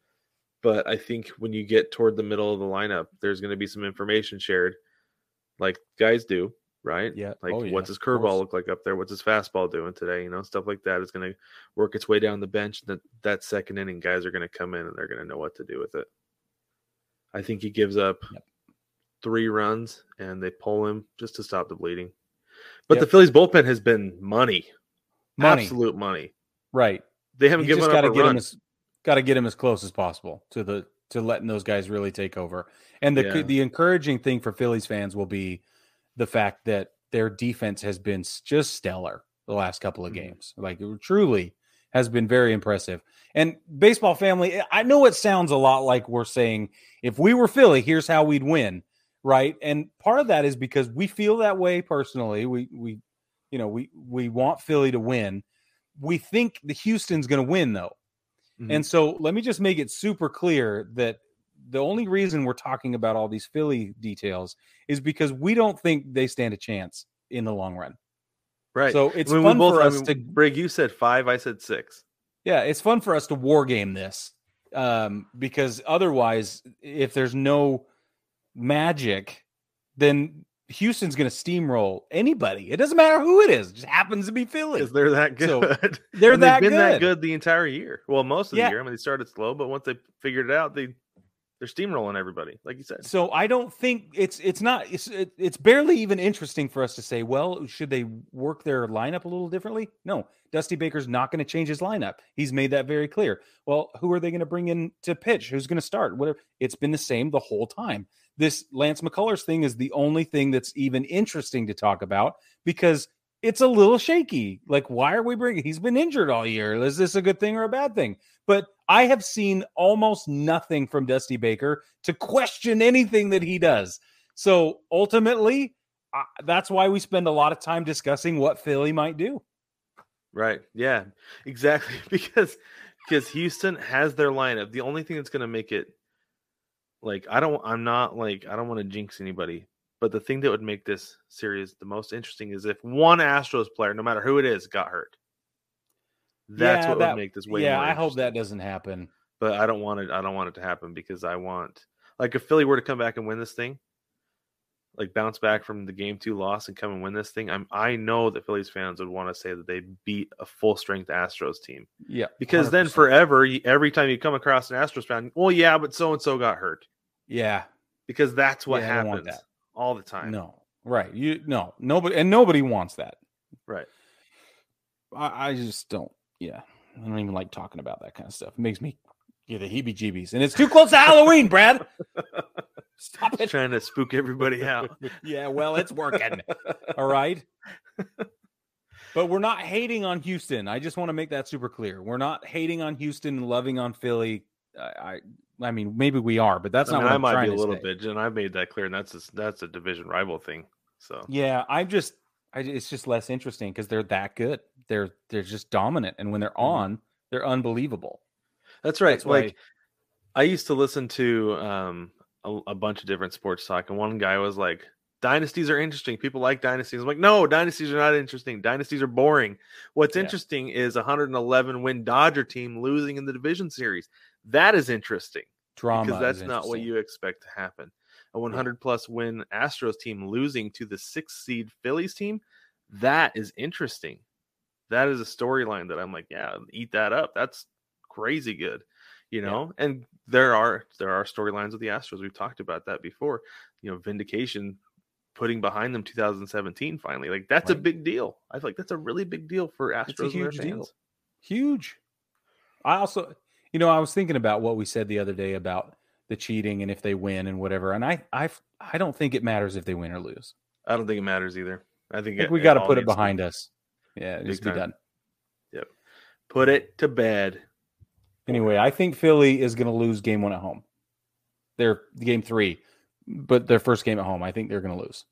Speaker 2: But I think when you get toward the middle of the lineup, there's going to be some information shared, like guys do, right?
Speaker 3: Yeah.
Speaker 2: Like, what's his curveball look like up there? What's his fastball doing today? Stuff like that is going to work its way down the bench. That second inning, guys are going to come in and they're going to know what to do with it. I think he gives up 3 runs and they pull him just to stop the bleeding. But the Phillies bullpen has been money. Absolute money.
Speaker 3: Right.
Speaker 2: They haven't given up a run.
Speaker 3: Got to get him as close as possible to letting those guys really take over. And the encouraging thing for Phillies fans will be the fact that their defense has been just stellar the last couple of games. Like, it truly has been very impressive. And baseball family, I know it sounds a lot like we're saying, if we were Philly, here's how we'd win, right? And part of that is because we feel that way personally. We want Philly to win. We think the Houston's going to win, though. Mm-hmm. And so let me just make it super clear that the only reason we're talking about all these Philly details is because we don't think they stand a chance in the long run.
Speaker 2: Right.
Speaker 3: So it's fun for us to...
Speaker 2: Brig, you said 5, I said 6.
Speaker 3: Yeah, it's fun for us to war game this because otherwise, if there's no magic, then Houston's going to steamroll anybody. It doesn't matter who it is. It just happens to be Philly.
Speaker 2: Because they're that good.
Speaker 3: So they've been
Speaker 2: that good the entire year. Well, most of the year. I mean, they started slow, but once they figured it out, they're steamrolling everybody, like you said.
Speaker 3: So I don't think it's barely even interesting for us to say, well, should they work their lineup a little differently? No, Dusty Baker's not going to change his lineup. He's made that very clear. Well, who are they going to bring in to pitch? Who's going to start? Whatever. It's been the same the whole time. This Lance McCullers thing is the only thing that's even interesting to talk about because it's a little shaky. Like, why are we bringing? He's been injured all year. Is this a good thing or a bad thing? But I have seen almost nothing from Dusty Baker to question anything that he does. So ultimately, that's why we spend a lot of time discussing what Philly might do.
Speaker 2: Right. Yeah, exactly. Because Houston has their lineup. The only thing that's going to make it, like, I don't want to jinx anybody, but the thing that would make this series the most interesting is if one Astros player, no matter who it is, got hurt. That's what would make this way more interesting.
Speaker 3: I hope that doesn't happen.
Speaker 2: But I don't want it to happen because I want, like, if Philly were to come back and win this thing, like bounce back from the game 2 loss and come and win this thing, I know that Phillies fans would want to say that they beat a full strength Astros team.
Speaker 3: Yeah.
Speaker 2: Because 100%. Then forever, every time you come across an Astros fan, well, yeah, but so-and-so got hurt.
Speaker 3: Yeah.
Speaker 2: because that's what happens all the time.
Speaker 3: No, right? Nobody wants that,
Speaker 2: right?
Speaker 3: I just don't. Yeah, I don't even like talking about that kind of stuff. It makes me get the heebie-jeebies, and it's too close to Halloween, Brad. Stop it!
Speaker 2: Trying to spook everybody out.
Speaker 3: Yeah, well, it's working. All right. But we're not hating on Houston. I just want to make that super clear. We're not hating on Houston and loving on Philly. I mean, maybe we are, but that's not what I'm trying to say. I might be a little bit,
Speaker 2: and I've made that clear, and that's a division rival thing. So
Speaker 3: yeah, it's just less interesting because they're that good. They're just dominant, and when they're on, they're unbelievable.
Speaker 2: That's right. That's like I used to listen to a bunch of different sports talk, and one guy was like, dynasties are interesting. People like dynasties. I'm like, no, dynasties are not interesting. Dynasties are boring. What's interesting is a 111 win Dodger team losing in the division series. That is interesting.
Speaker 3: Drama,
Speaker 2: because that's not what you expect to happen. A 100 plus win Astros team losing to the 6th seed Phillies team. That is interesting. That is a storyline that I'm like, yeah, eat that up. That's crazy good, you know. Yeah. And there are storylines with the Astros. We've talked about that before. You know, vindication. Putting behind them 2017 finally, like that's a big deal. I feel like that's a really big deal for Astros. It's a huge deal.
Speaker 3: Huge. I also, I was thinking about what we said the other day about the cheating and if they win and whatever, and I don't think it matters if they win or lose.
Speaker 2: I don't think it matters either. I think
Speaker 3: we got to put it behind us. Yeah, it needs to be done.
Speaker 2: Yep. Put it to bed.
Speaker 3: Anyway, I think Philly is going to lose game 1 at home. They're game 3. But their first game at home, I think they're going to lose.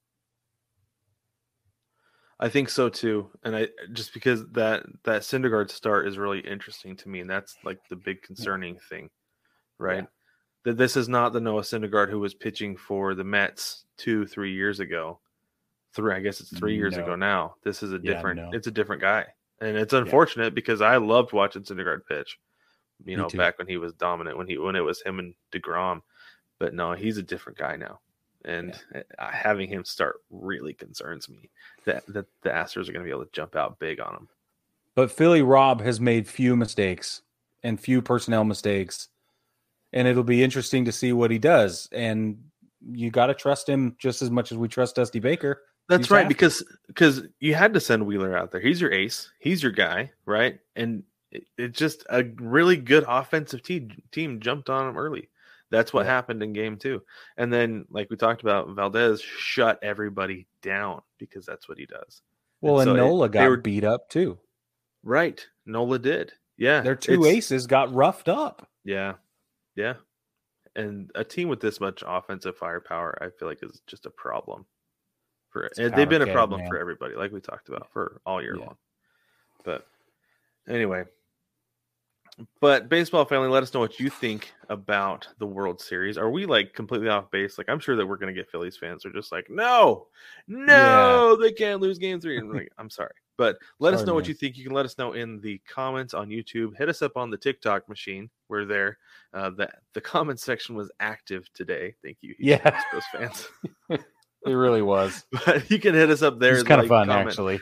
Speaker 2: I think so too, and I just because that Syndergaard start is really interesting to me, and that's like the big concerning thing, right? Yeah. That this is not the Noah Syndergaard who was pitching for the Mets 2-3 years ago. I guess it's 3 years ago now. This is a different. It's a different guy, and it's unfortunate because I loved watching Syndergaard pitch. Back when he was dominant, when it was him and DeGrom. But no, he's a different guy now. And having him start really concerns me that the Astros are going to be able to jump out big on him.
Speaker 3: But Philly Rob has made few mistakes and few personnel mistakes. And it'll be interesting to see what he does. And you got to trust him just as much as we trust Dusty Baker.
Speaker 2: That's right, because you had to send Wheeler out there. He's your ace. He's your guy, right? And it's just a really good offensive team jumped on him early. That's what happened in game 2. And then, like we talked about, Valdez shut everybody down because that's what he does.
Speaker 3: Well, and Nola got beat up too.
Speaker 2: Right. Nola did. Yeah.
Speaker 3: Their two aces got roughed up.
Speaker 2: Yeah. Yeah. And a team with this much offensive firepower, I feel like is just a problem. They've been a problem for everybody, like we talked about, for all year long. But anyway. But baseball family, let us know what you think about the World Series. Are we like completely off base? Like, I'm sure that we're going to get Phillies fans who are just like, no, they can't lose game 3. And like, I'm sorry, but let us know what you think. You can let us know in the comments on YouTube. Hit us up on the TikTok machine. We're there. The comment section was active today. Thank you. Astros fans.
Speaker 3: It really was.
Speaker 2: But you can hit us up there.
Speaker 3: It's kind of fun, actually.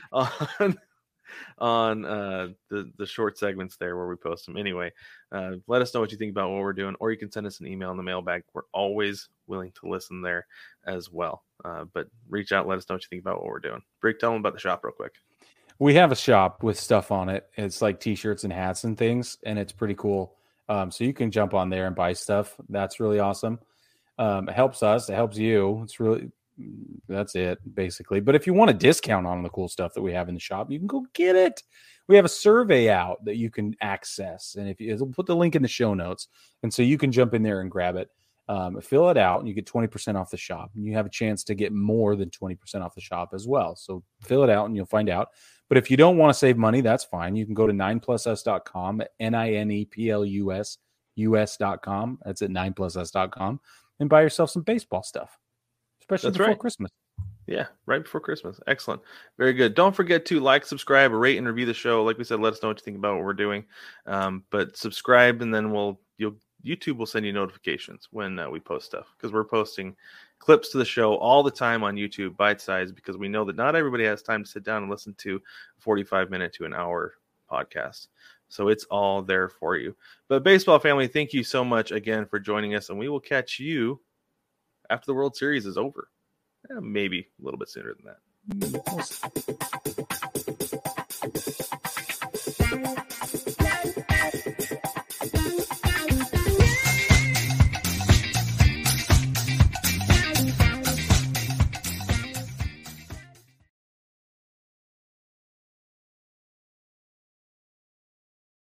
Speaker 2: On the short segments there where we post them. Anyway, let us know what you think about what we're doing, or you can send us an email in the mailbag. We're always willing to listen there as well. But reach out, let us know what you think about what we're doing. Brick, tell them about the shop real quick.
Speaker 3: We have a shop with stuff on it. It's like t-shirts and hats and things, and it's pretty cool. So you can jump on there and buy stuff. That's really awesome. It helps us. It helps you. That's it, basically. But if you want a discount on the cool stuff that we have in the shop, you can go get it. We have a survey out that you can access, and we'll put the link in the show notes, and so you can jump in there and grab it, fill it out, and you get 20% off the shop. And you have a chance to get more than 20% off the shop as well. So fill it out, and you'll find out. But if you don't want to save money, that's fine. You can go to 9plusus.com at NINEPLUS US.com. That's at 9plusus.com, and buy yourself some baseball stuff. Especially before Christmas.
Speaker 2: Yeah, right before Christmas. Excellent. Very good. Don't forget to like, subscribe, rate, and review the show. Like we said, let us know what you think about what we're doing. But subscribe, and then YouTube will send you notifications when we post stuff, because we're posting clips to the show all the time on YouTube, bite-sized, because we know that not everybody has time to sit down and listen to a 45-minute to an hour podcast. So it's all there for you. But baseball family, thank you so much again for joining us, and we will catch you after the World Series is over. Maybe a little bit sooner than that.